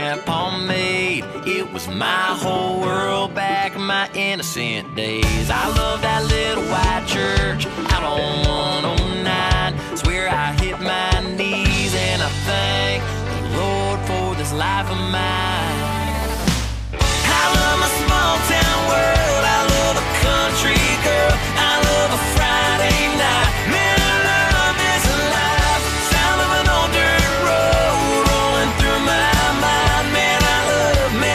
Grandpa made. It was my whole world back in my innocent days. I love that little white church out on 109. It's where I hit my knees and I thank the Lord for this life of mine. I love my small town world. I love a country girl. I love a Friday night. Man, I love this life. Sound of an old dirt road rolling through my mind. Man, I love this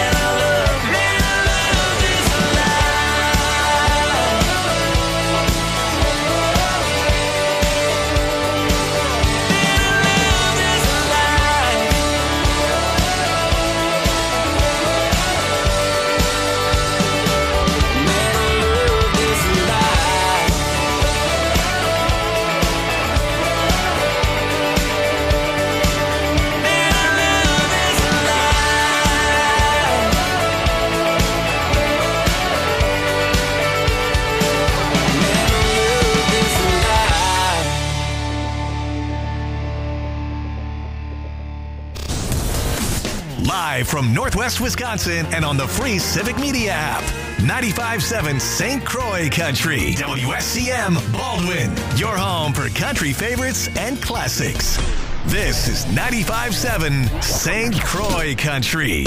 Live from Northwest Wisconsin and on the free Civic Media app. 95.7 St. Croix Country. WSCM Baldwin. Your home for country favorites and classics. This is 95.7 St. Croix Country.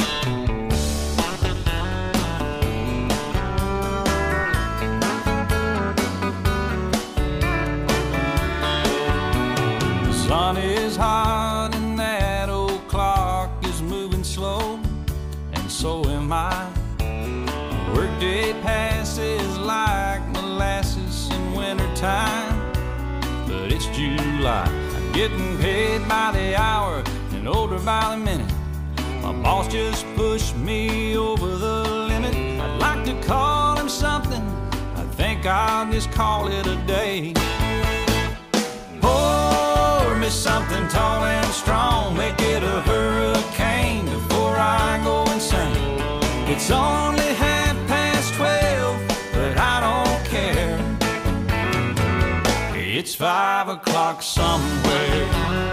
The sun is hot and that old clock is moving slow, and so am I. Workday passes like molasses in wintertime, but it's July. I'm getting paid by the hour and older by the minute. My boss just pushed me over the limit. I'd like to call him something. I think I'll just call it a day. Pour me something tall and strong, make it a hurricane before I go insane. It's only 12:30, but I don't care. It's 5 o'clock somewhere.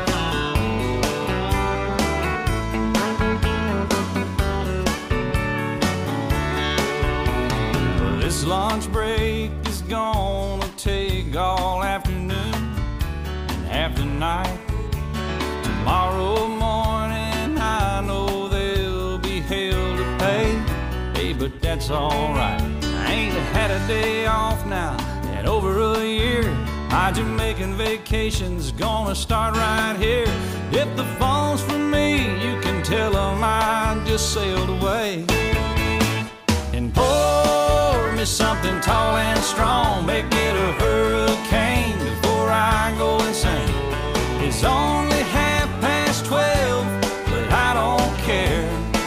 Well, this lunch break is gonna take all afternoon and half the night. Tomorrow morning I know there'll be hell to pay. Hey, but that's alright. I ain't had a day off now in over a year. My Jamaican vacation's gonna start right here. If the phone's for me, you can tell them I just sailed away. And pour me something tall and strong, make it a hurricane before I go insane. It's only 12:30, but I don't care.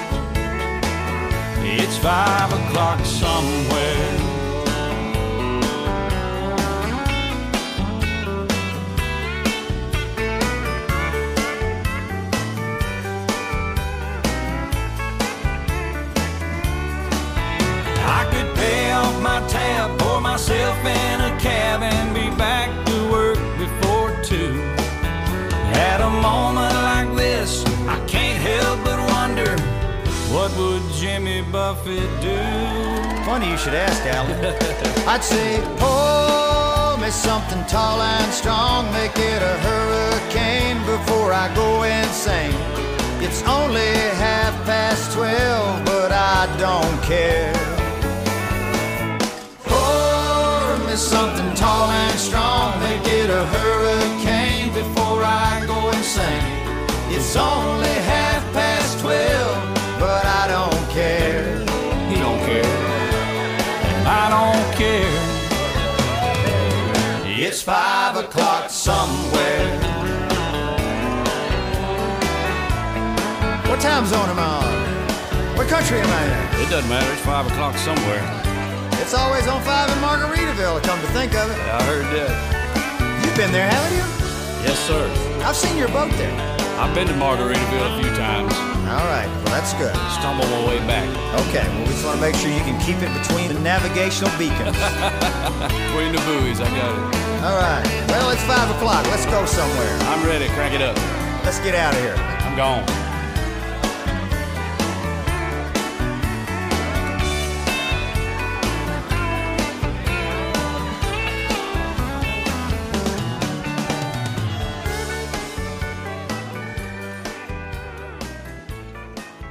It's 5 o'clock somewhere. I could pay off my tab, pour myself in a cab, and be back to work before 2. At a moment like this, I can't help but wonder, what would Jimmy Buffett do? Funny you should ask, Alan. I'd say, pour me something tall and strong, make it a hurricane before I go insane. It's only 12:30, but I don't care. Pour me something tall and strong, make it a hurricane before I go insane. It's only 12:30, but I don't care. He don't care, and I don't care. It's 5 o'clock somewhere. What time zone am I on? What country am I in? It doesn't matter, it's 5 o'clock somewhere. It's always on 5 in Margaritaville, come to think of it. I heard that. You've been there, haven't you? Yes, sir. I've seen your boat there. I've been to Margaritaville a few times. All right, well, that's good. Stumbled my way back. Okay, well, we just want to make sure you can keep it between the navigational beacons. Between the buoys, I got it. All right, well, it's 5 o'clock. Let's go somewhere. I'm ready, crank it up. Let's get out of here. I'm gone.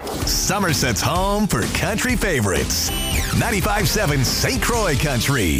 Somerset's home for country favorites. 95.7 St. Croix Country.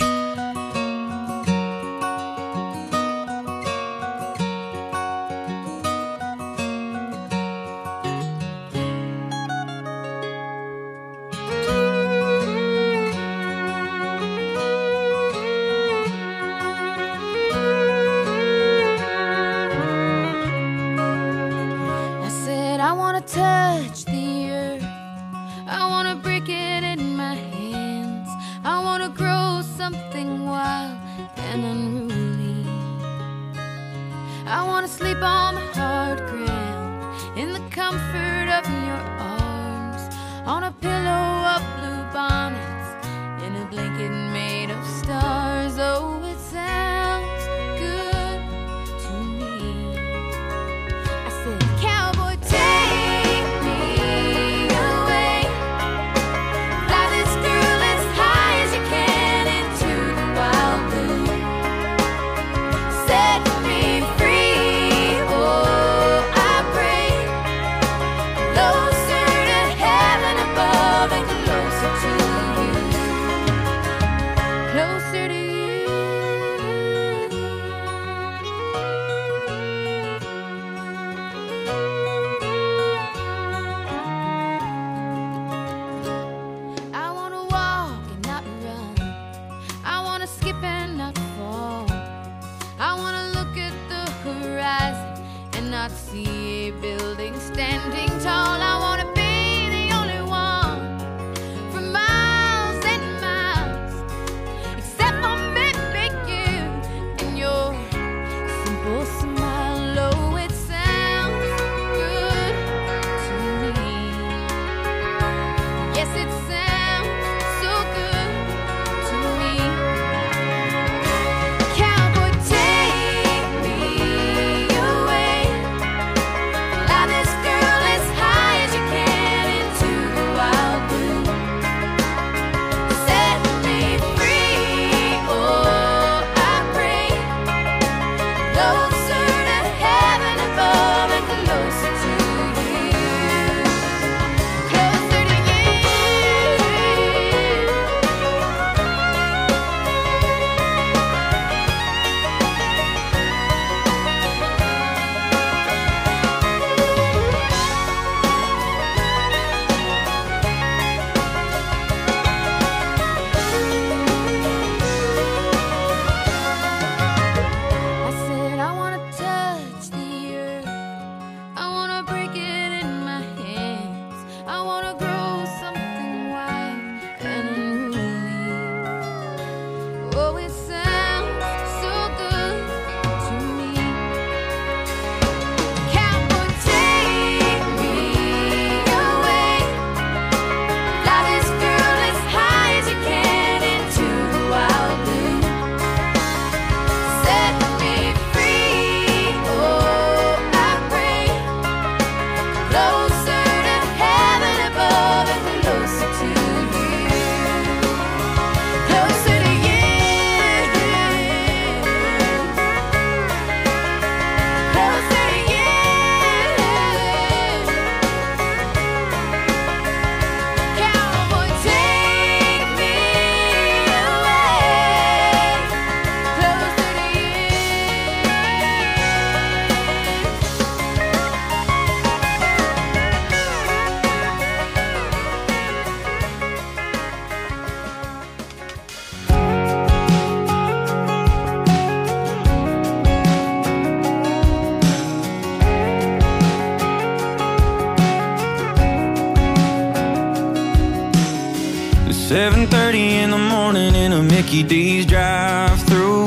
in the morning in a Mickey D's drive-thru.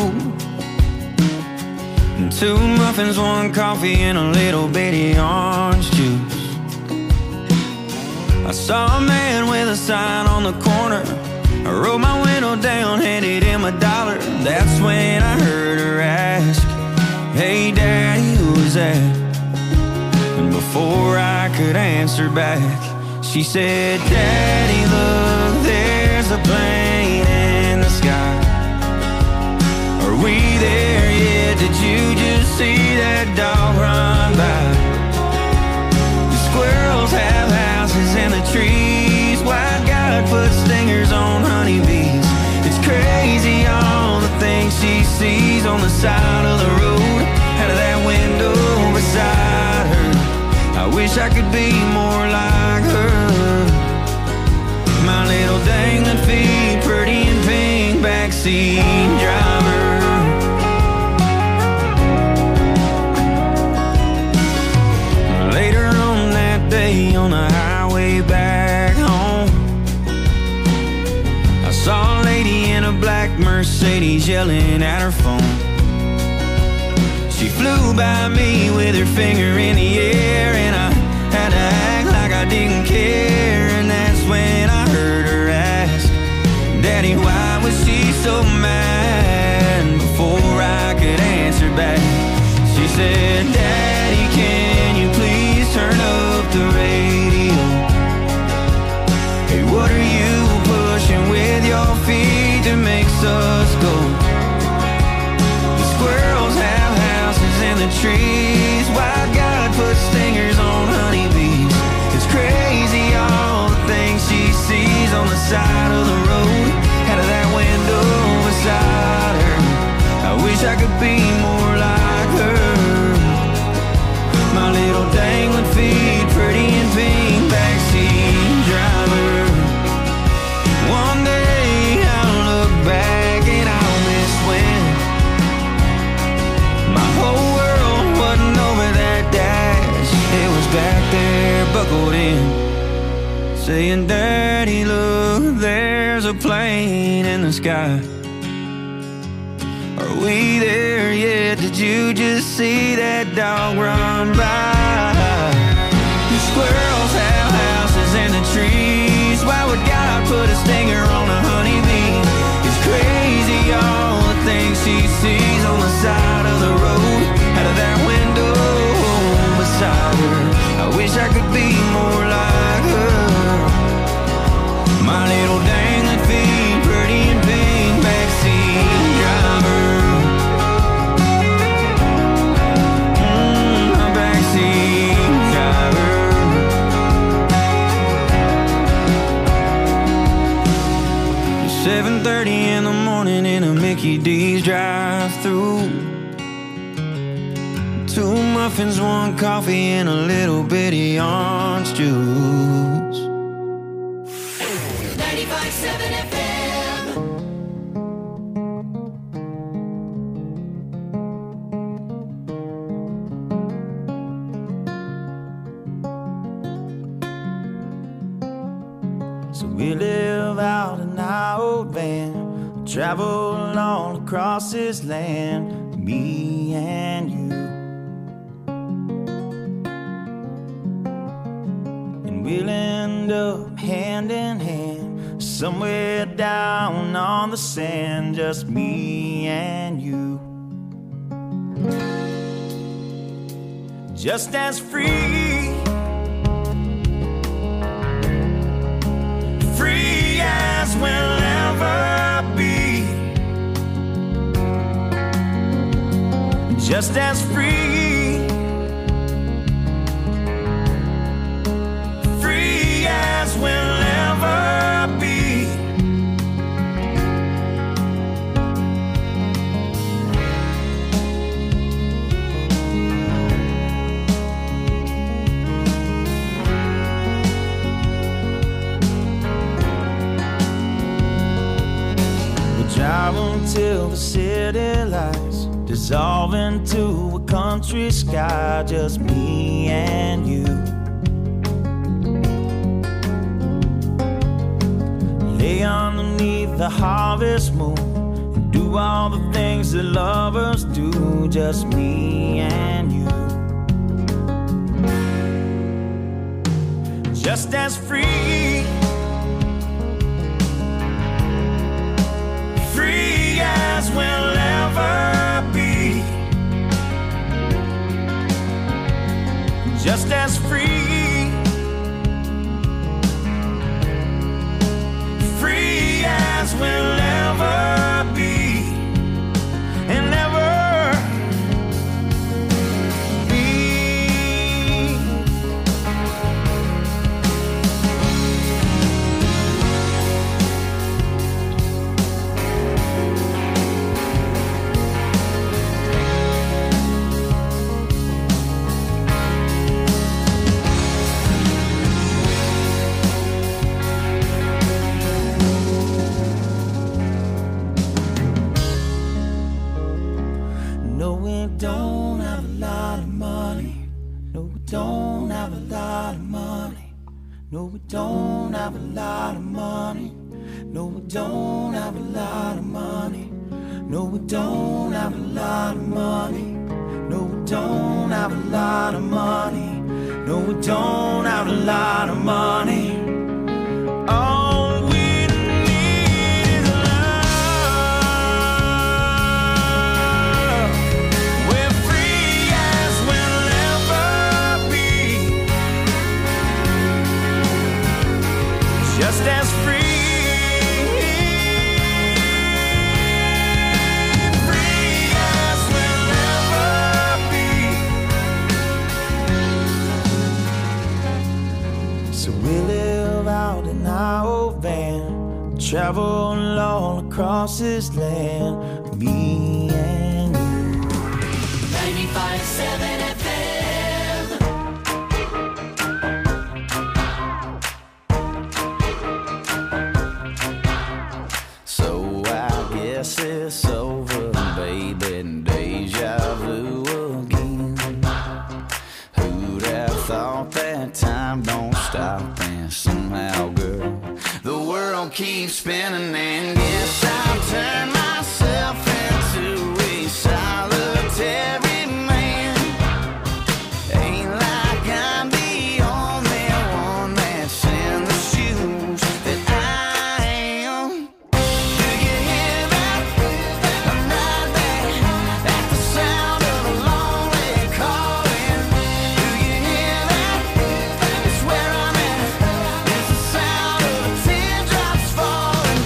And 2 muffins, 1 coffee, and a little bitty orange juice. I saw a man with a sign on the corner. I rolled my window down, handed him $1. That's when I heard her ask, "Hey Daddy, who was that?" And before I could answer back, she said, "Daddy, look, there's a plane in the sky. Are we there yet? Did you just see that dog run by? The squirrels have houses side of the road, out of that window beside her. I wish I could be more like her. My little dangling feet, pretty in pink, backseat driver. Later on that day on the highway back home, I saw a lady in a black Mercedes yelling at her phone. She flew by me with her finger in the air, and I had to act like I didn't care. And that's when I heard her ask, Daddy, why was she so mad? Before I could answer back, she said, Daddy, can you please turn up the radio? Hey, what are you pushing with your feet that makes us go? The squirrels have houses in the trees. Why God put stingers on honeybees? It's crazy all the things she sees on the side of the road, out of that window beside her. I wish I could be more like her. My little dangling feet, pretty in pink, backseat driver. One day I'll look back and I'll miss when my whole world wasn't over that dash. It was back there buckled in, saying, Daddy, look, there's a plane in the sky. Are we there yet? Did you just see that dog run by? The squirrels have houses in the trees. Why would God put a stinger on a honeybee? It's crazy all the things she sees on the side of the road, out of that window beside her. I wish I could be more like her. My little dangling feet, pretty in pink, backseat driver. Backseat driver. 7:30 in the morning in a Mickey D's drive-thru. 2 muffins, 1 coffee, and a little bitty orange juice. 95.7 FM. So we live out in our old van, travel all across this land, me and you. And we'll end up hand in hand, somewhere down on the sand, just me and you. Just as free, free as we'll ever be. Just as free, free as we'll ever be. Drive until the city lights dissolve into a country sky, just me and you. Lay underneath the harvest moon and do all the things that lovers do, just me and you. Just as free, free as we'll ever be. Just as free, free as we'll ever be. And ever be. don't have a lot of money. No, we don't have a lot of money. No, we don't have a lot of money. No, we don't have a lot of money. No, we don't have a lot of money. All we need is love. We're free as we'll ever be. Just as free. Travel all across this land, me and you. 95.7 FM. So I guess it's over, baby, deja vu again. Who'd have thought that time don't stop, and somehow, girl, the world keeps spinning, and guess I'll turn myself into a solitary man. Ain't like I'm the only one that's in the shoes that I am. Do you hear that? I'm right there at the sound of a lonely calling. Do you hear that? It's where I'm at. It's the sound of a teardrops falling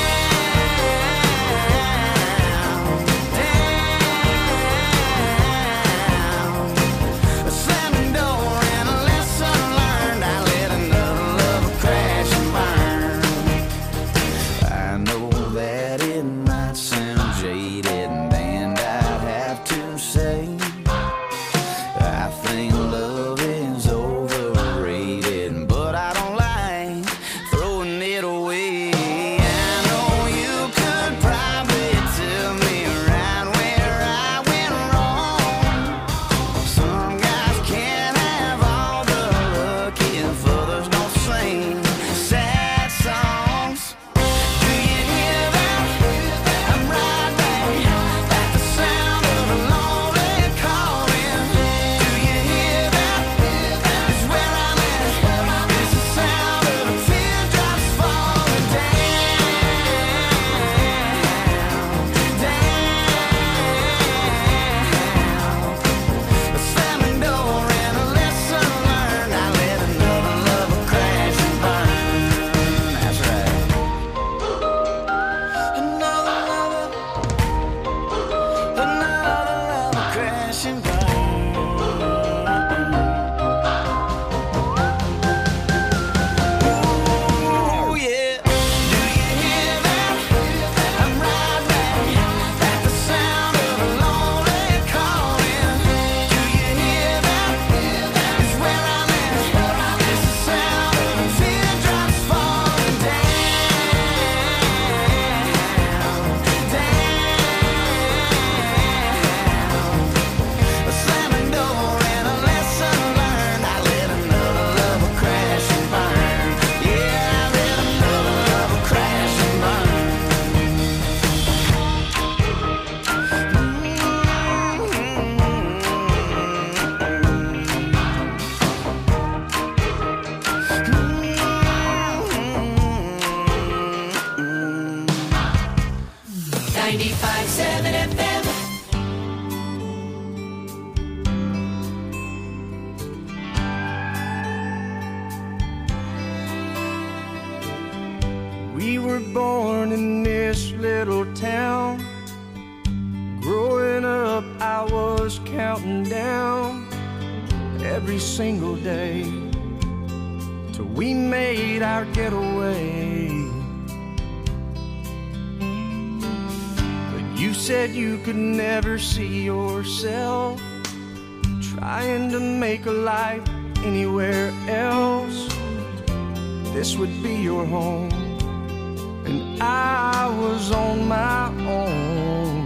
down. A slamming door and a lesson learned. I let another lover crash and burn. I know that it might sound jaded, and I'd have to say I think love is overrated, but I don't like throwing it away. I know you could probably tell me right where I went wrong. Some guys can't have all the luck if others don't sing sad songs. Do you hear that? I'm right there at the sound of a lonely calling. Do you hear that? It's where I'm at. It's the sound of the teardrops falling down. A slamming door and a lesson learned. I let another lover crash and burn. That's right. Another lover crash and burn. Ooh, yeah. Do you hear that? I'm right there at the sound of a lonely calling. Do you hear that? It's where I'm at. It's the sound of the teardrops falling down. A slamming door and a lesson learned. I let another lover crash and burn. Yeah, I let another lover crash and burn. 95.7 FM. We were born in this little town. Growing up, I was counting down every single day till we made our getaway. But you said you could never see yourself trying to make a life anywhere else. This would be your home, and I was on my own.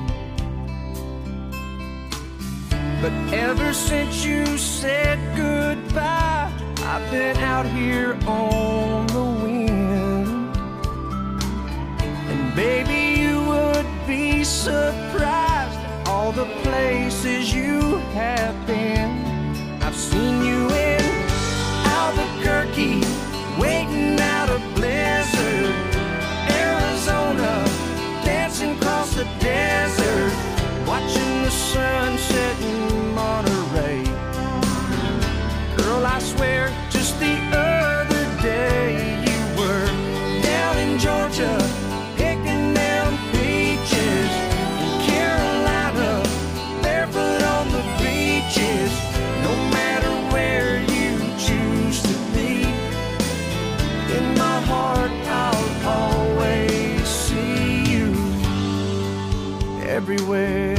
But ever since you said goodbye, I've been out here on the wind, and baby, you would be surprised at all the places you have been. I've seen you in Albuquerque, waiting out a blizzard, Arizona, dancing across the desert, watching the sunset in Monterey. Girl, I swear, just the other day you were down in Georgia, picking down peaches, in Carolina, barefoot on the beaches. No matter where you choose to be, in my heart I'll always see you everywhere.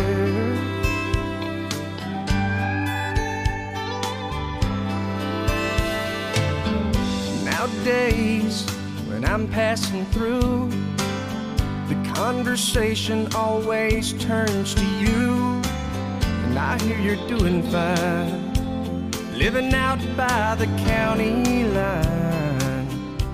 Nowadays, when I'm passing through, the conversation always turns to you, and I hear you're doing fine, living out by the county line.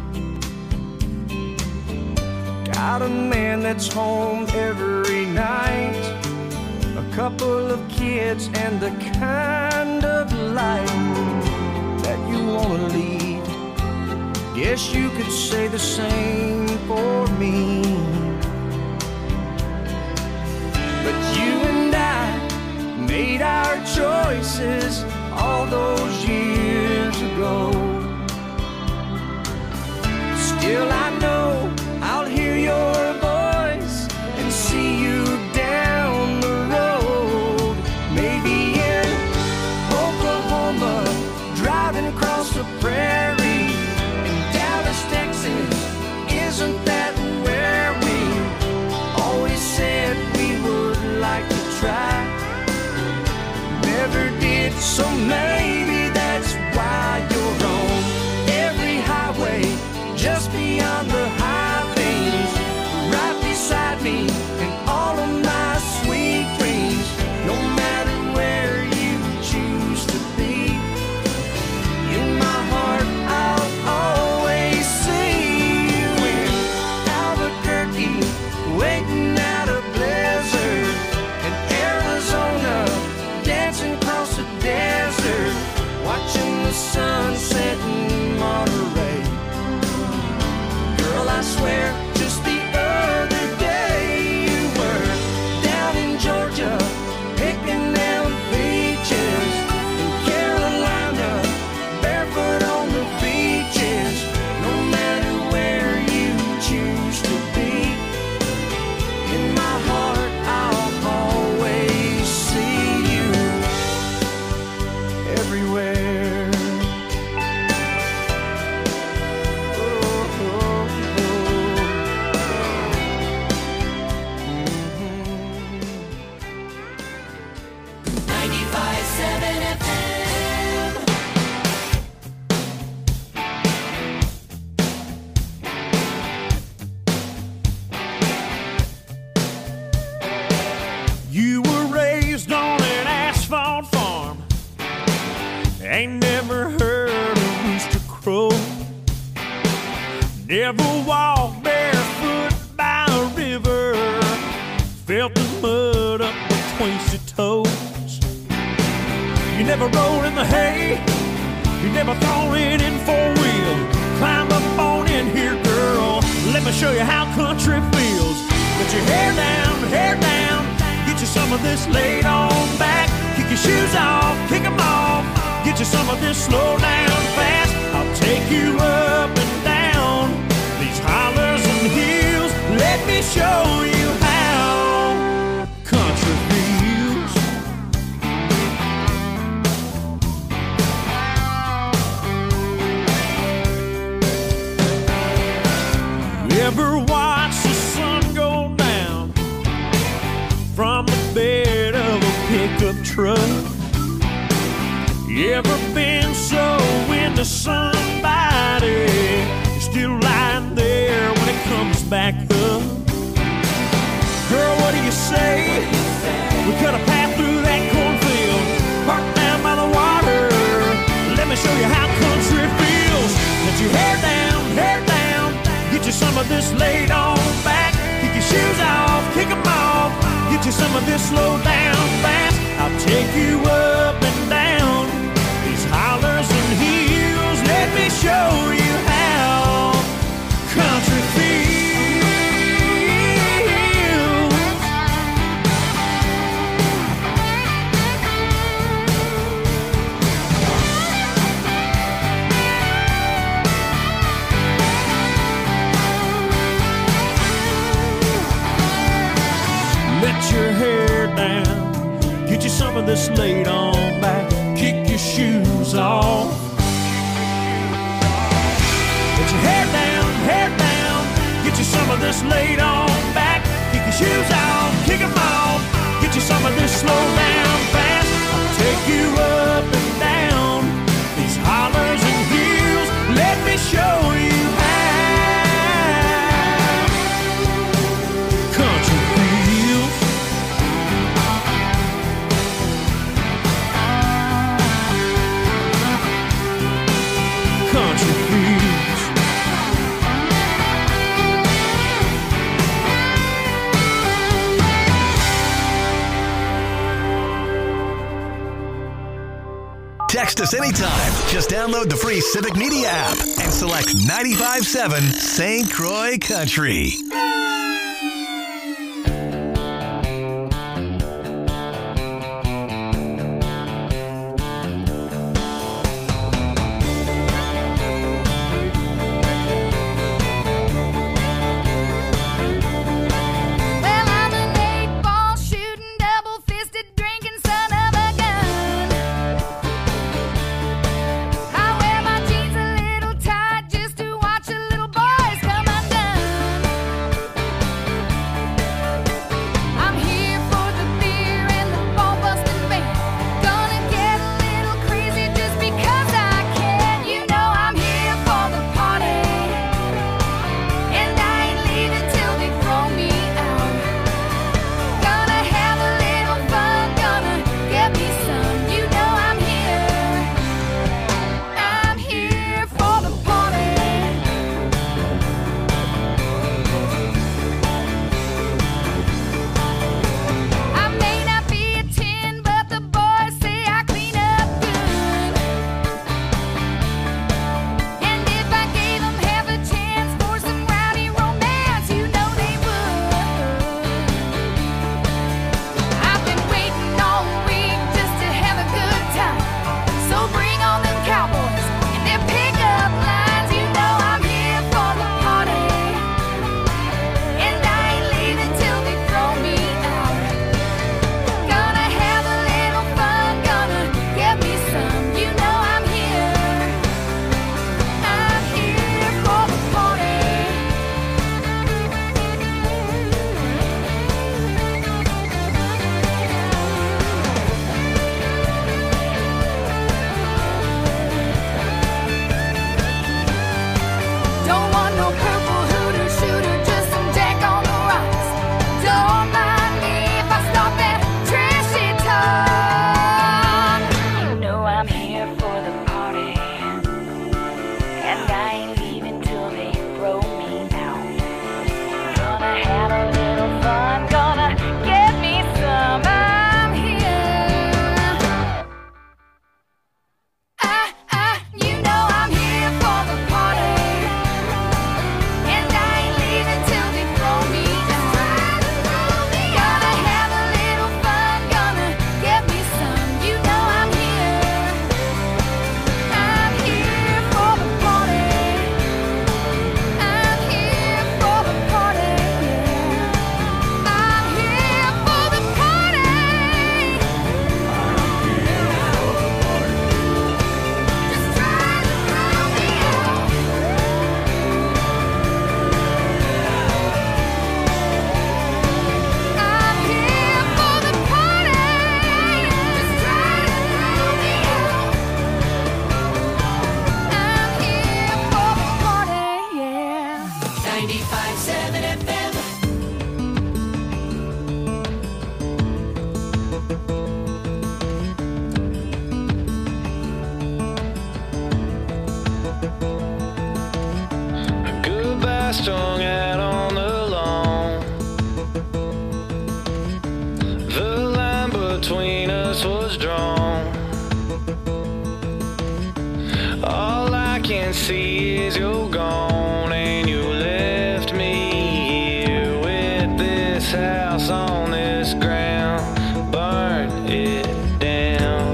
Got a man that's home every night, a couple of kids, and the kind of life that you wanna lead. Guess you could say the same for me. But you and I made our choices all those years ago. Still I know I'll hear your voice and see you down the road. Maybe in Oklahoma, driving across the prairie. Texas, isn't that where we always said we would like to try? Never did, so maybe that's why you're on every highway, just beyond the high things, right beside me in all of my sweet dreams. No matter where you choose to be, in my heart I'll always waiting out a blizzard, in Arizona, dancing across the desert, watching the sunset in Monterey. Girl, I swear, just the other day you were down in Georgia, picking down peaches, in Carolina, barefoot on the beaches. No matter where you choose to be, in my heart I'll always see you everywhere. Oh, oh, oh. 95.7 FM. You were raised on an asphalt farm, ain't never heard a rooster crow, never walked barefoot by a river, felt the mud up between your toes. You never rode in the hay, you never thrown it in four-wheel. Climb up on in here, girl, let me show you how country feels. Put your hair down, get you some of this laid on back. Kick your shoes off, kick them off, get you some of this slow down fast. I'll take you up and down these hollers and hills. Let me show you how country feels. You ever watch the sun go down from the bed of a pickup truck? You ever been so into somebody, you're still lying there when it comes back up? Girl, what do you say? We cut a path through that cornfield, parked down by the water. Let me show you how country you some of this laid on back. Kick your shoes off, kick them off. Get you some of this slow down fast. I'll take you up and down these hollers and hills. Let me show you how country feels. Let your hair down, get you some of this laid on back. Kick your shoes off. Let your hair down, get you some of this laid on back. Kick your shoes off, kick them off. Get you some of this slow down fast. I'll take you up and down these hollers and hills. Let me show you how country feels. Country feels. Text us anytime. Just download the free Civic Media app and select 95.7 St. Croix Country. Well, I'm an 8-ball shooting, double-fisted drinking son of a gun. I wear my jeans a little tight just to watch the little boys come undone. I'm here for the beer and the ball-busting band. Gonna get a little crazy just because I can. You know I'm here for the party, and I ain't leaving till they throw me out. Gonna have a little fun, gonna get me some. You know I'm here for the party. I may not be a 10, but the boys say I clean up good. And if I gave them half a chance for some rowdy romance, you know they would. I've been waiting all week just to have a good time. So bring on them cowboys and their pickup lines. You know I'm here for the party, and I ain't leaving till they throw me out. Gonna have a little fun, gonna get me some. You know I'm here for the party. Don't want no purple hooter shooter, just some Jack on the rocks. Don't mind me if I start that trashy talk. You know I'm here for the party, and I ain't leaving till they throw me out. Gonna have a little fun, gonna get me some. I'm here. You know I'm here for the party, and I ain't leaving till they throw me out. Gonna have a little fun, gonna get me some. You know I'm here for the party. I'm here for the party. I'm here for the party. Just try to throw me out. I'm here for the party. Just try to throw me out. I'm here for the party, yeah. 95.7 FM. Goodbye I strung out on the lawn. The line between us was drawn. All I can see is you're gone, and you left me here with this house on this ground. Burn it down.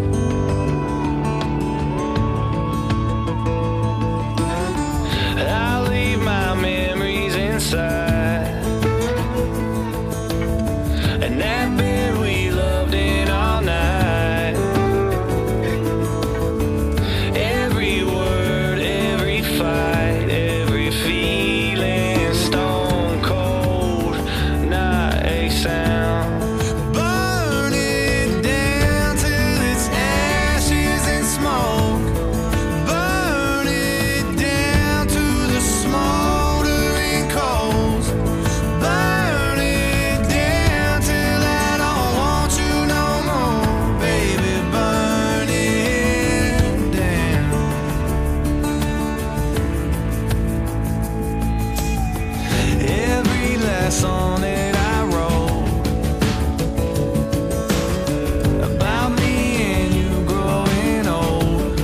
I leave my memories inside, and that bed we loved in all night. Every word, every fight, every feeling, stone cold, not a sound. Burn it down till it's ashes and smoke. Burn it down to the smoldering coals. Burn it down till I don't want you no more, baby. Burn it down. Every last song that I wrote about me and you growing old.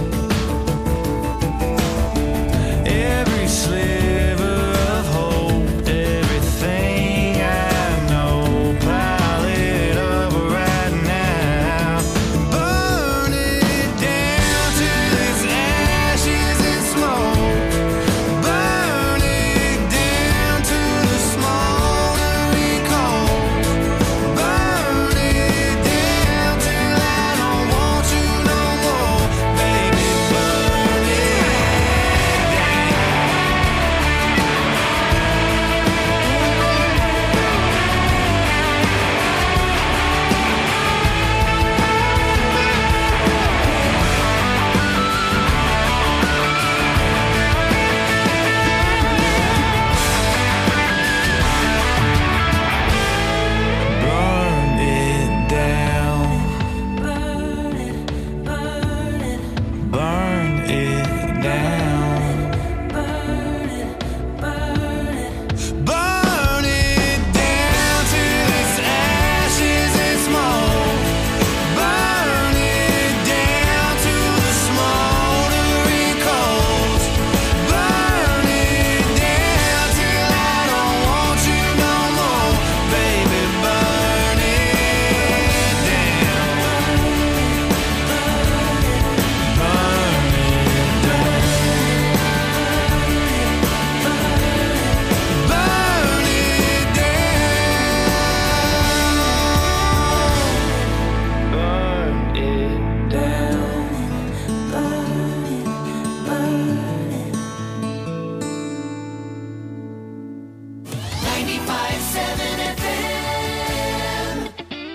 Every sliver of hope, everything I know, pile it up right now. Burn it down till it's ashes and smoke. Burn it down to the smoldering coals. Burn it down till I don't want you no more, baby. Burn it Burn it down. Burn it, burn it. Burn it down. Burn it, burn it. Burn it down till it's ashes and smoke. Burn it down to the smoldering coals. Burn it down till I don't want you no more, baby. Burn it down. Burn it down. Burn it down. Burn it down. 95.7 FM.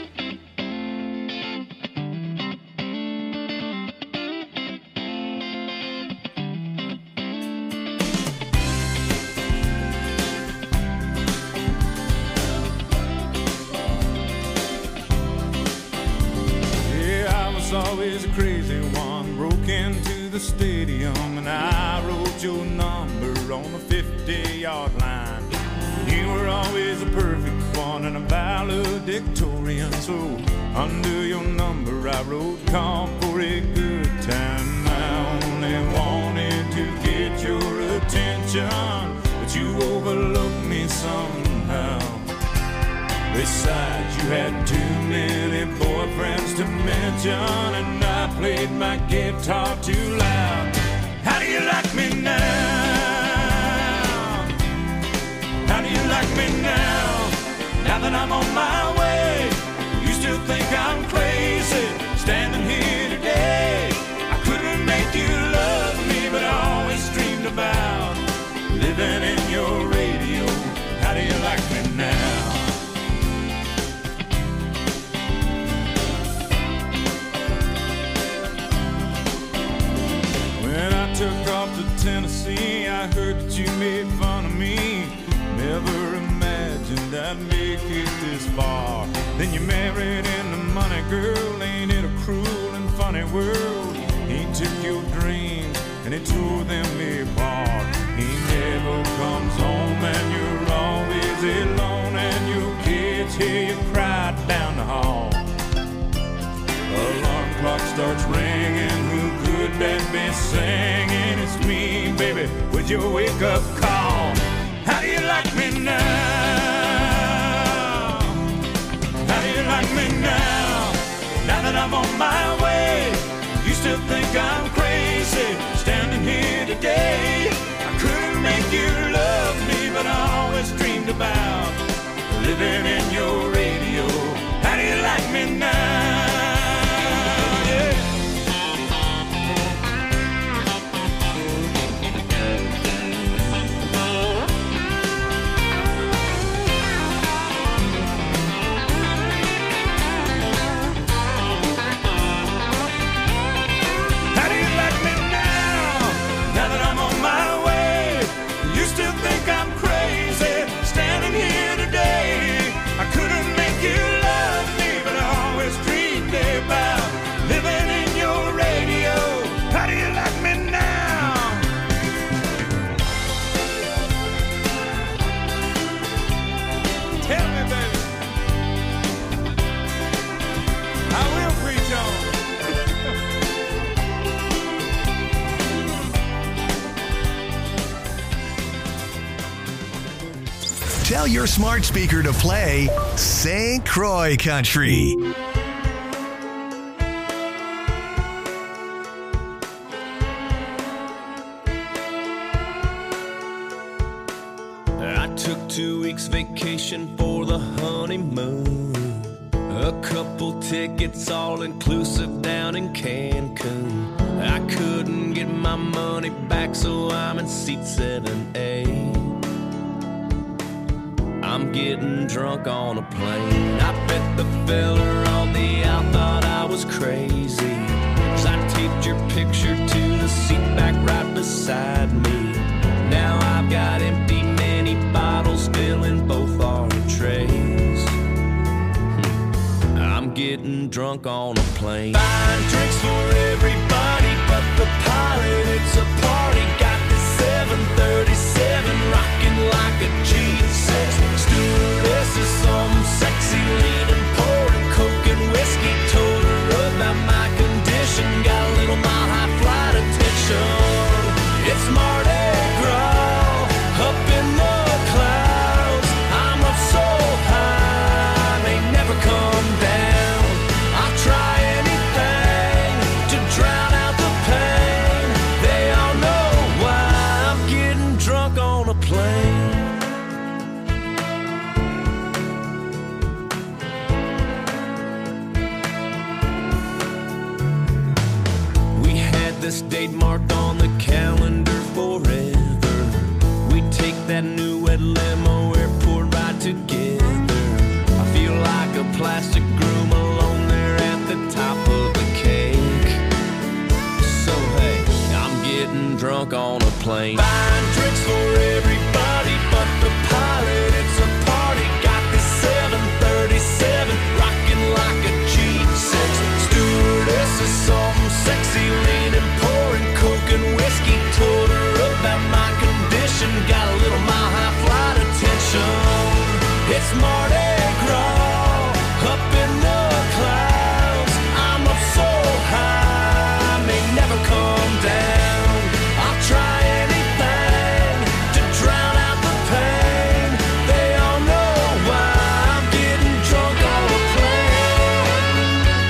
Yeah, I was always a crazy one. Broke into the stadium and I wrote your number on the 50-yard line. You were always a perfect one and a valedictorian. So under your number I wrote, "Call for a good time." I only wanted to get your attention, but you overlooked me somehow. Besides, you had too many boyfriends to mention, and I played my guitar too loud. How do you like me now? How do you like me now? Now that I'm on my way, you still think I'm crazy, standing here today. I couldn't make you love me, but I always dreamed about living in your radio. How do you like me now? When I took off to Tennessee, I heard that you made fun of me. Never imagined I'd make it this far. Then you married into money, girl. Ain't it a cruel and funny world? He took your dreams and he tore them apart. He never comes home. singing, it's me, baby, with your wake-up call. How do you like me now? How do you like me now? Now that I'm on my way, you still think I'm crazy, standing here today. I couldn't make you love me, but I always dreamed about living in your radio. How do you like me now? Tell your smart speaker to play St. Croix Country. I took 2 weeks vacation for the honeymoon. A couple tickets all inclusive down in Cancun. I couldn't get my money back, so I'm in seat 7A. I'm getting drunk on a plane. I bet the fella on the out thought I was crazy, 'cause I taped your picture to the seat back right beside me. Now I've got empty mini bottles filling both our trays. I'm getting drunk on a plane. Buying drinks for everybody but the pilot. It's a party. Got the 737 rocking like a G6. Stewardess is some sexy leaning, pouring coke and whiskey. Told her about my condition. Got a little mile high flight attention. It's Mardi Gras up in the clouds. I'm up so high, may never come down. I'll try anything to drown out the pain. They all know why I'm getting drunk on a plane. This date marked on the calendar forever. We take that new red limo airport ride together. I feel like a plastic groom alone there at the top of the cake. So hey, I'm getting drunk on a plane. Buying drinks for everybody but the pilot. It's a party. Got this 737 rocking like a G6. Stewardess is something sexy leaning, pouring coke and whiskey. Told her about my condition. Got a little mile high flight attention. It's Mardi Gras up in the clouds. I'm up so high, may never come down. I'll try anything to drown out the pain. They all know why I'm getting drunk on a plane.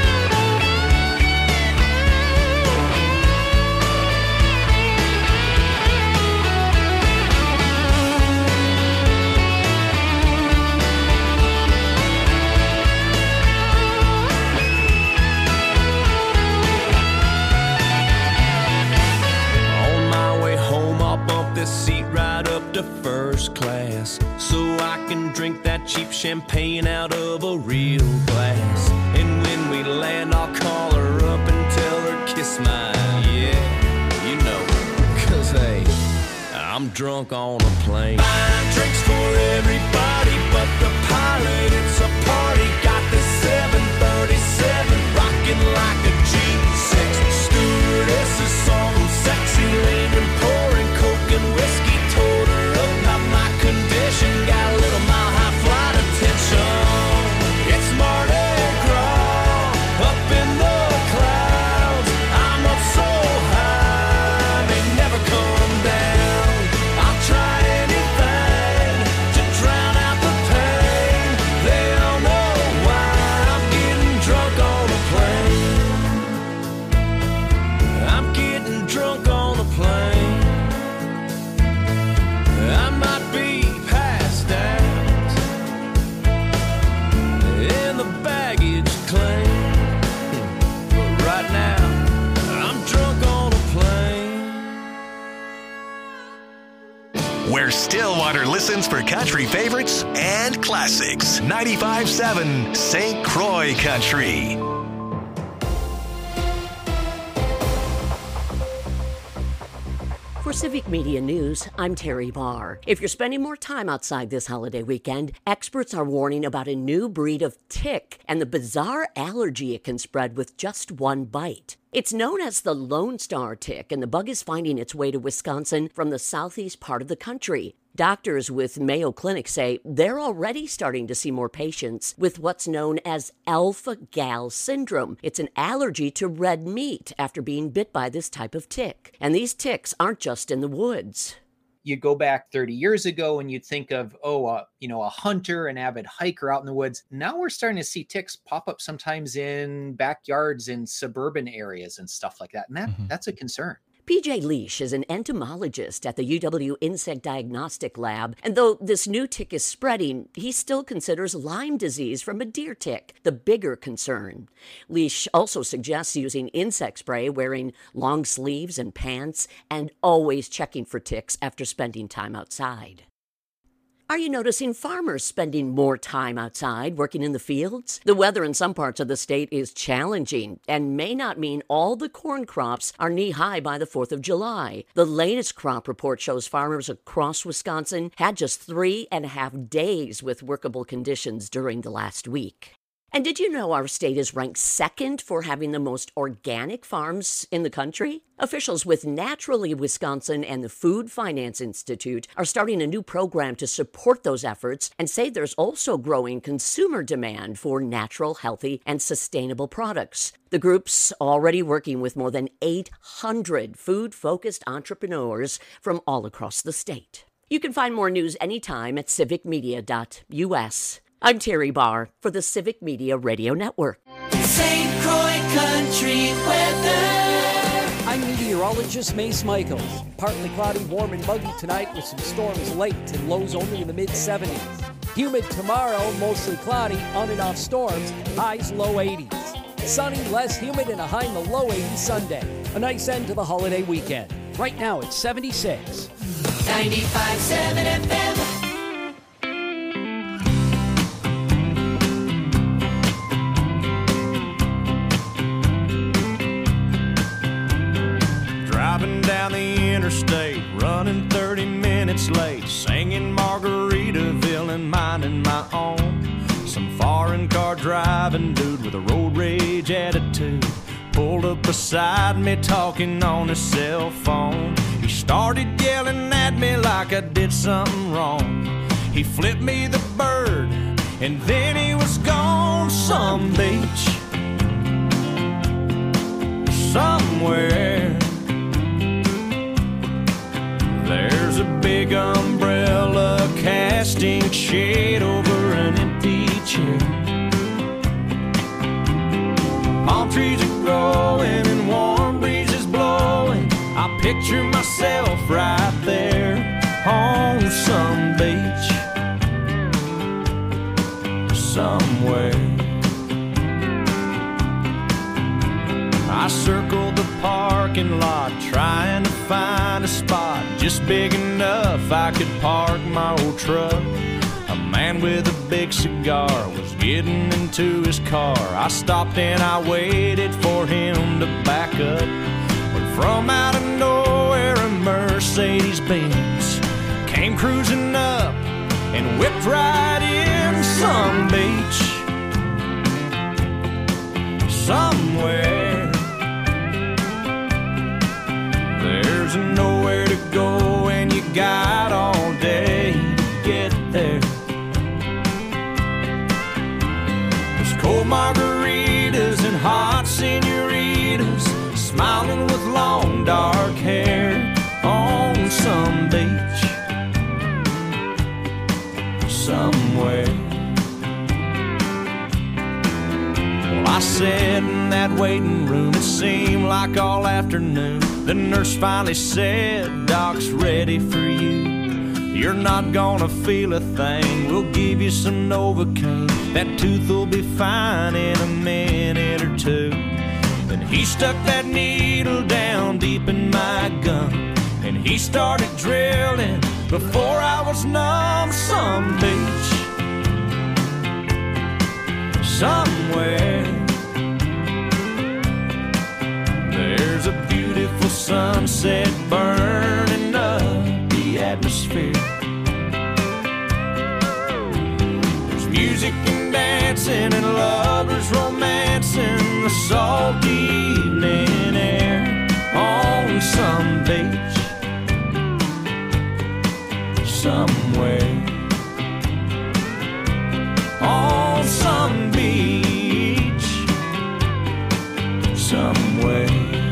On my way home, I'll bump this seat right up to first class, so I can drink that cheap champagne out of a real glass. And when we land, I'll call her up and tell her kiss my, yeah, you know, 'cause hey, I'm drunk on a plane. Buying drinks for everybody but the pilot. It's a party. Got this 737 rocking like a G6. Stewardess is some sexy leaning, pouring coke and whiskey. Told her about my condition. Got a little mile high flight attention. It's Mardi Gras up in the clouds. I'm up so high, Stillwater listens for country favorites and classics. 95.7 St. Croix Country. For Civic Media News, I'm Terry Barr. If you're spending more time outside this holiday weekend, experts are warning about a new breed of tick and the bizarre allergy it can spread with just one bite. It's known as the Lone Star tick, and the bug is finding its way to Wisconsin from the southeast part of the country. Doctors with Mayo Clinic say they're already starting to see more patients with what's known as alpha-gal syndrome. It's an allergy to red meat after being bit by this type of tick. And these ticks aren't just in the woods. You go back 30 years ago and you'd think of, a hunter, an avid hiker out in the woods. Now we're starting to see ticks pop up sometimes in backyards in suburban areas and stuff like that. And that's a concern. PJ Leash is an entomologist at the UW Insect Diagnostic Lab, and though this new tick is spreading, he still considers Lyme disease from a deer tick the bigger concern. Leash also suggests using insect spray, wearing long sleeves and pants, and always checking for ticks after spending time outside. Are you noticing farmers spending more time outside working in the fields? The weather in some parts of the state is challenging and may not mean all the corn crops are knee-high by the 4th of July. The latest crop report shows farmers across Wisconsin had just 3.5 days with workable conditions during the last week. And did you know our state is ranked second for having the most organic farms in the country? Officials with Naturally Wisconsin and the Food Finance Institute are starting a new program to support those efforts and say there's also growing consumer demand for natural, healthy, and sustainable products. The group's already working with more than 800 food-focused entrepreneurs from all across the state. You can find more news anytime at civicmedia.us. I'm Terry Barr for the Civic Media Radio Network. St. Croix Country weather. I'm meteorologist Mace Michaels. Partly cloudy, warm and muggy tonight with some storms late and lows only in the mid-70s. Humid tomorrow, mostly cloudy, on and off storms, highs low 80s. Sunny, less humid, and a high in the low 80s Sunday. A nice end to the holiday weekend. Right now it's 76. 95.7 FM. Driving down the interstate, running 30 minutes late, singing Margaritaville and minding my own. Some foreign car driving dude with a road rage attitude pulled up beside me talking on his cell phone. He started yelling at me like I did something wrong. He flipped me the bird and then he was gone. Some beach somewhere. There's a big umbrella casting shade over an empty chair. Palm trees are growing and warm breezes blowing. I picture myself right there on some beach somewhere. I circled the parking lot trying to find a spot just big enough I could park my old truck. A man with a big cigar was getting into his car. I stopped and I waited for him to back up. When from out of nowhere a Mercedes-Benz came cruising up and whipped right in. Some beach somewhere. There's nowhere to go and you got all day to get there. There's cold margaritas and hot senoritas smiling with long dark hair on some beach somewhere. Well, I sat in that waiting room, it seemed like all afternoon. The nurse finally said, Doc's ready for you. You're not gonna feel a thing, we'll give you some Novocaine. That tooth will be fine in a minute or two. Then he stuck that needle down deep in my gum, and he started drilling before I was numb. Some beach somewhere, there's a beautiful sunset burning up the atmosphere. There's music and dancing and lovers romancing the salty evening air on some beach somewhere, on some beach somewhere.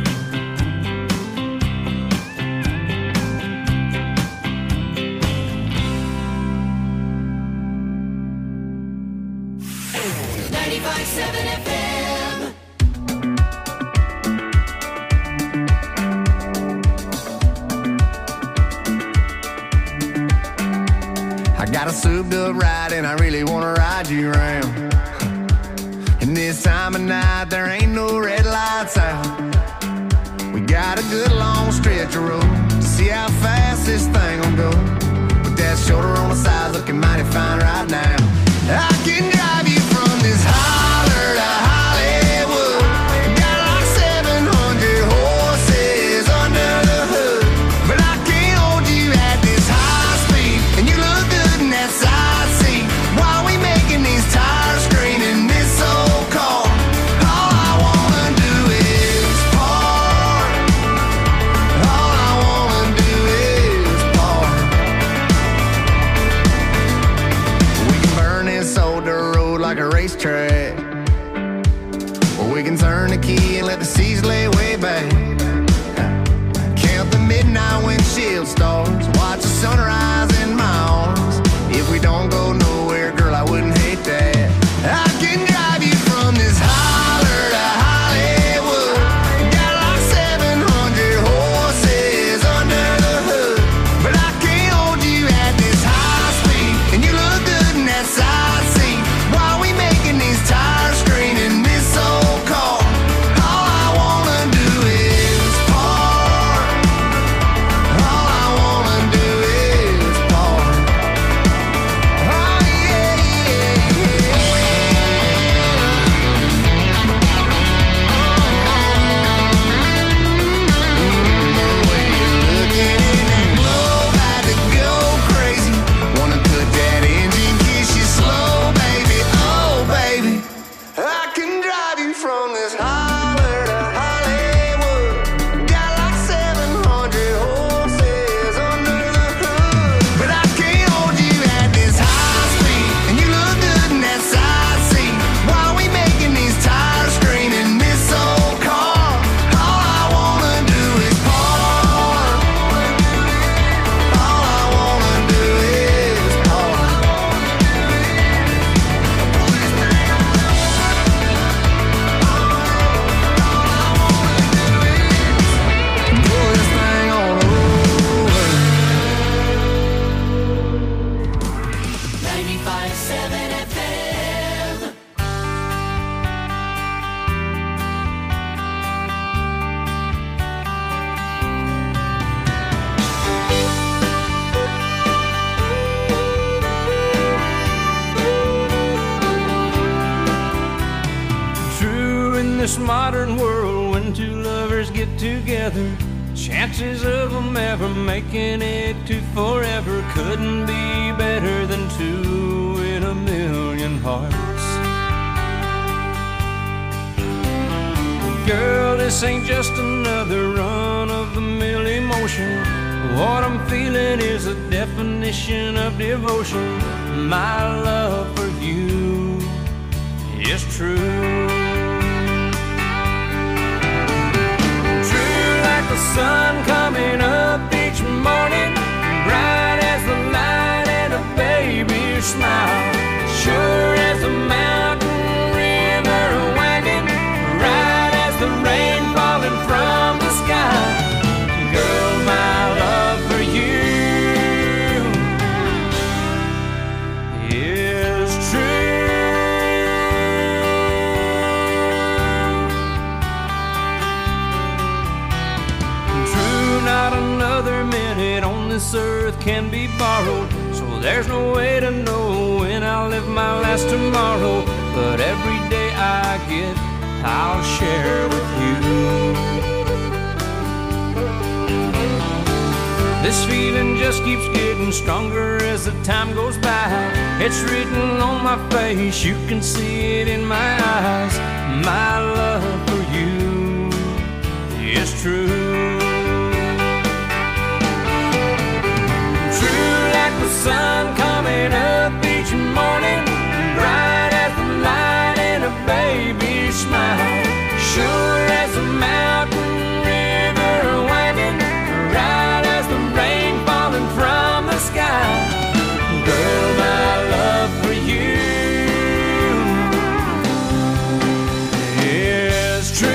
Got a souped up ride and I really wanna ride you around. And this time of night there ain't no red lights out. We got a good long stretch of road to see how fast this thing will go. With that shoulder on the side looking mighty fine right now. I can drive you from this holler to Hollywood. Got like 700 horses under the hood. But I can't hold you at this high speed. And you look good in that side seat. While we making these tires scream in this old car. All I wanna do is park. All I wanna do is park. We can burn this old dirt road like a racetrack, or we can turn the key and let the seas lay way back. Count the midnight windshield stars, watch the sunrise in my arms. If we don't go nowhere, girl, I wouldn't hate that. I can drive you from this holler to Hollywood. Got like 700 horses under the hood. But I can't hold you at this high speed. And you look good in that side seat. While we making these tires scream in this old car. All I wanna do is park. All I wanna do is park. Oh yeah, yeah, looking in that globe, had to go crazy. Wanna cut that engine, kiss you slow, baby. Oh, baby, I can drive you from this holler to Hollywood. Got like 700 horses under the hood. But I can't hold you at this high speed. And you look good in that side seat. While we making these tires scream in this old car. All I wanna do is park. All I wanna do is park. Pull this thing on over. 95.7 FM. True, in this modern world, when two lovers get together, chances of them ever making it to forever couldn't be better than two in a million hearts. Girl, this ain't just another run-of-the-mill emotion. What I'm feeling is a definition of devotion. My love for you is true. True like the sun coming up each morning, bright as the light and a baby's smile. Sure as the mountain river winding, right as the rain falling from the sky. Girl, my love for you is true. True, not another minute on this can be borrowed, so there's no way to know when I'll live my last tomorrow. But every day I get, I'll share with you. This feeling just keeps getting stronger as the time goes by. It's written on my face, you can see it in my eyes. My love for you is true. True like the sun coming up each morning, bright as the light in a baby's smile. Sure as a mountain river winding, right as the rain falling from the sky. Girl, my love for you is true.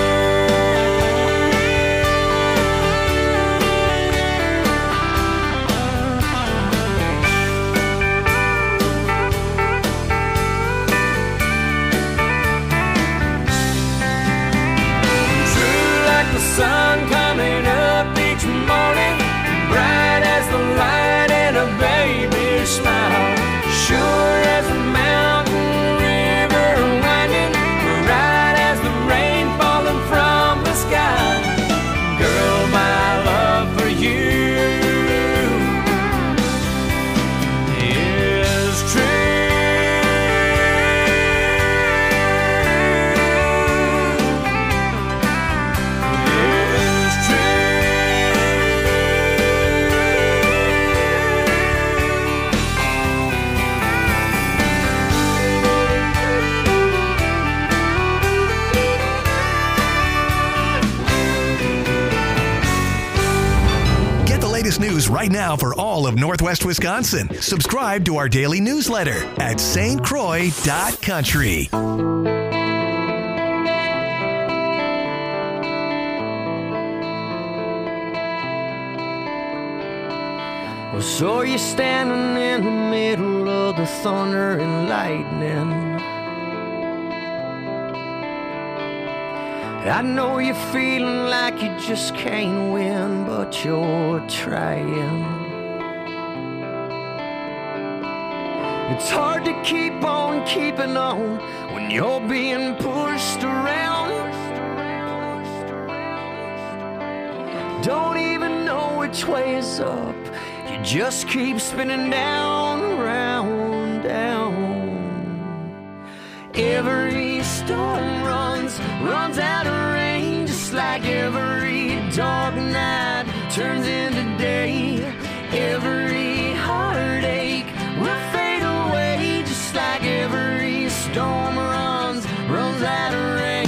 True like the sun coming up each morning, bright as the light in a baby's smile. Sure as a mountain river winding, right as the rain falling from the sky. Girl, my love for you is true. Is true. Get the latest news right now for all of Northwest Wisconsin. Subscribe to our daily newsletter at stcroix.country. Well, so you're standing in the middle of the thunder and lightning. I know you're feeling like you just can't win, but you're trying. It's hard to keep on keeping on when you're being pushed around. Don't even know which way is up. You just keep spinning down, round, down. Every storm runs out of rain, just like every dark night turns into day. Every heartache will fade away, just like every storm runs out of rain.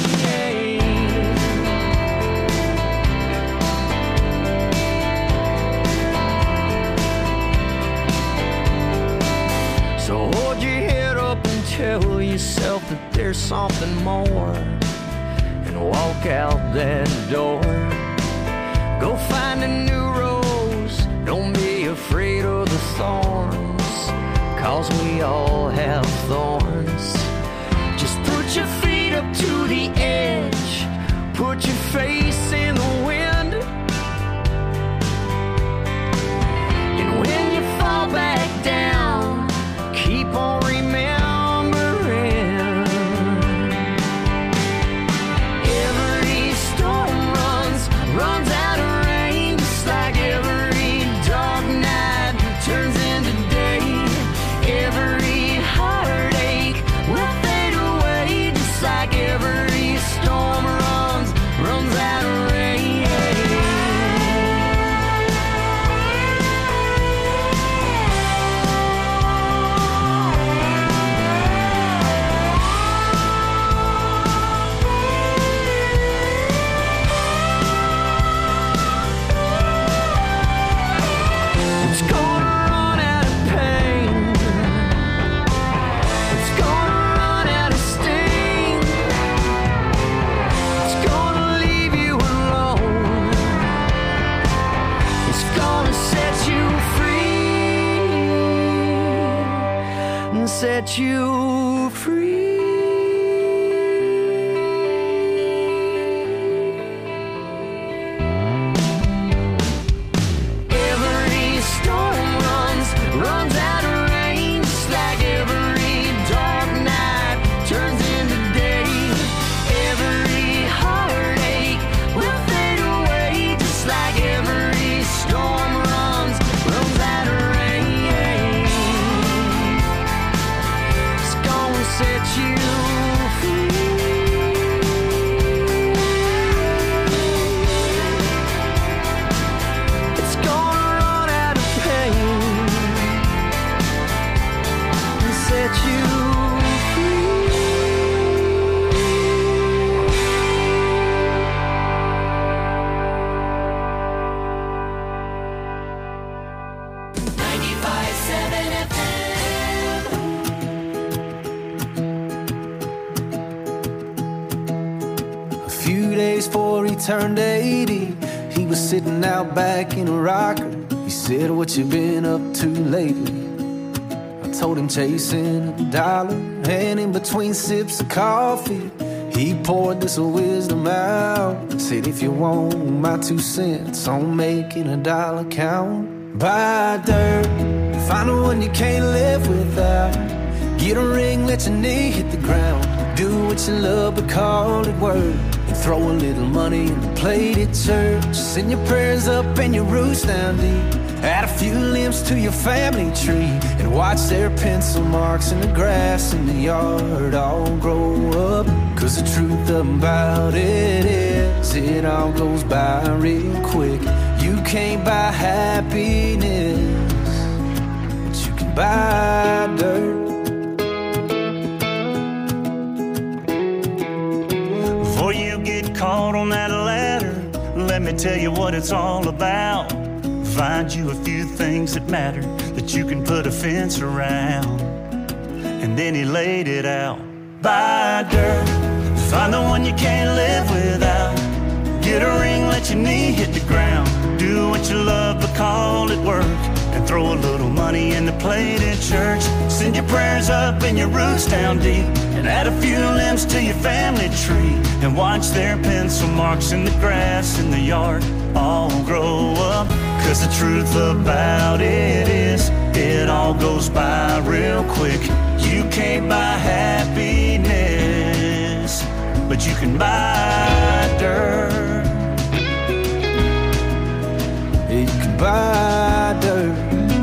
So hold your head up and tell yourself that there's something more, and walk out that door. Go find a new rose, don't be afraid of the thorns, 'cause we all have thorns. Just put your feet up to the edge, put your face in the wind, and when you fall back down, keep on remembering. Every storm runs out of rain, just like every dark night turns into day. Every heartache will fade away, just like every storm runs out of rain. It's gonna run out of pain. It's gonna run out of sting. It's gonna leave you alone. It's gonna set you free and set you free. Every storm he turned 80, he was sitting out back in a rocker. He said, "What you been up to lately?" I told him chasing a dollar, and in between sips of coffee, he poured this wisdom out. Said, "If you want my 2 cents on making a dollar count, buy dirt, find the one you can't live without. Get a ring, let your knee hit the ground. Do what you love, but call it work. And throw a little money in the plate at church. Send your prayers up and your roots down deep. Add a few limbs to your family tree. And watch their pencil marks in the grass in the yard all grow up. Cause the truth about it is, it all goes by real quick. You can't buy happiness, but you can buy dirt. Before you get caught on that ladder, let me tell you what it's all about. Find you a few things that matter, that you can put a fence around. And then he laid it out. Buy dirt, find the one you can't live without. Get a ring, let your knee hit the ground. Do what you love, but call it work. And throw a little money in the plate at church. Send your prayers up and your roots down deep. And add a few limbs to your family tree. And watch their pencil marks in the grass in the yard all grow up. Cause the truth about it is, it all goes by real quick. You can't buy happiness, but you can buy dirt. You can buy dirt.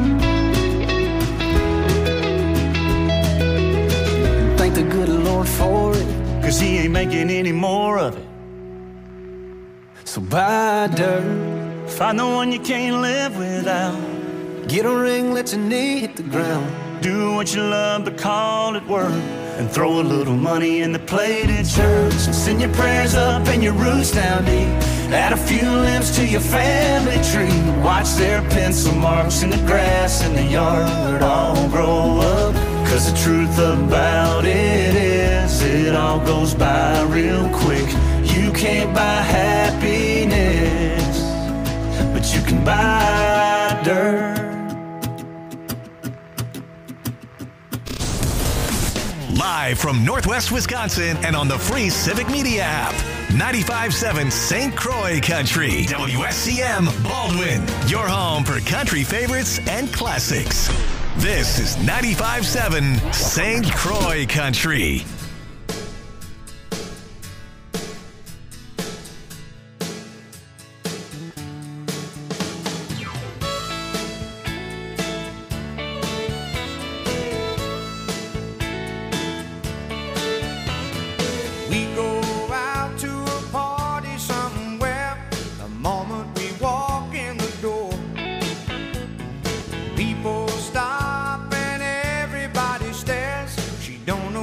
And thank the good Lord for it, cause he ain't making any more of it. So buy dirt. Find the one you can't live without. Get a ring, let your knee hit the ground. Do what you love, but call it work. And throw a little money in the plate at church. And send your prayers up and your roots down deep. Add a few limbs to your family tree. Watch their pencil marks in the grass in the yard all grow up. Cause the truth about it is, it all goes by real quick. You can't buy happiness, but you can buy dirt. Live from Northwest Wisconsin and on the free Civic Media app. 95.7 St. Croix Country. WSCM Baldwin. Your home for country favorites and classics. This is 95.7 St. Croix Country. Don't know